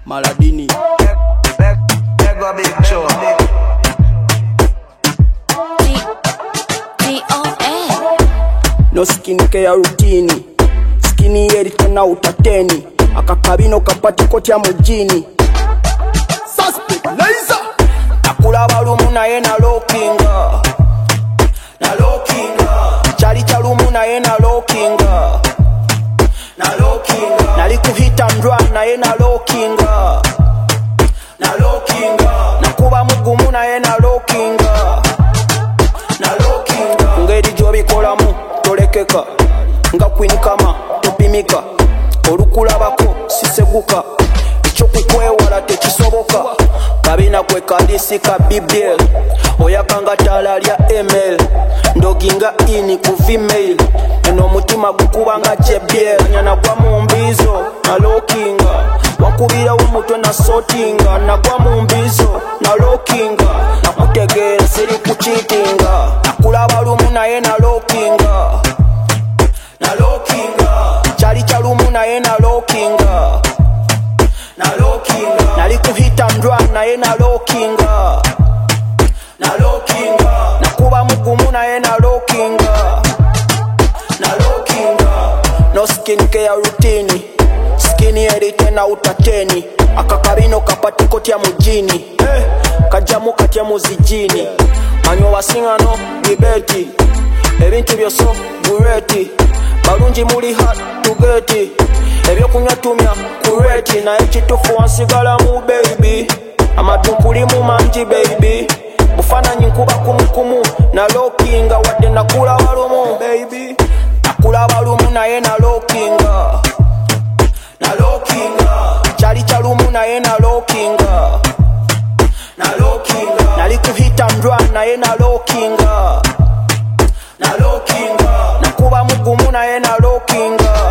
Maladini. Mega big show. No skin care routine. Skinny yeri tena utateni. Akakabino kapati kotya mujini. Suspect laser. Nakula balumu naye na lookinga. Na lookinga. Chali chalumu naye na lookinga. Na lookinga. Nalikuhita ndwa naye na lookinga. Na lookinga. Nakuba mugumu naye na lookinga. Na lookinga. Ngeri jobikolamu tolekeka. Nga Queen kama topimika. Olukulabako siseguka. Ekyokukwewala tekisoboka. Kabina kwe kadisi ka bibel. Oyakanga tala lya email. Ndoginga ini ku female. Eno mutima gukubanga jebyel. Nyanagwa mu mbizo na lookinga. Wakubira umutwe na sortinga. Nagwa mu mbizo na lookinga. Nakutegera siri kuchitinga. Nakulaba lumu naye na lookinga. Na lookinga. Chali chalumu naye na lookinga. Na lookinga. Nalikuhita ndwa naye na lookinga. Na lookinga. Nakuba mugumu naye na lookinga. Na lookinga. No skin care routine. Skinny yeri tena utateni. Akakabino kapati kotya mujini. Kajamu katya muzijini. Manyo wasingano bibeti. Ebintu byoso bureti. Balungi muli hot to get. Ebyokunywa tumya kureti. Na ekitufu wansigala mu baby. Amatumpuli mu manji baby. Bufananyi nkuba kumukumu. Na lookinga wadde nakula balumu baby. Nakula balumu naye na lookinga. Na lookinga. Chali chalumu naye na lookinga. Na lookinga. Nalikuhita ndwa naye na lookinga. Na lookinga. Nakuba mugumu naye na lookinga.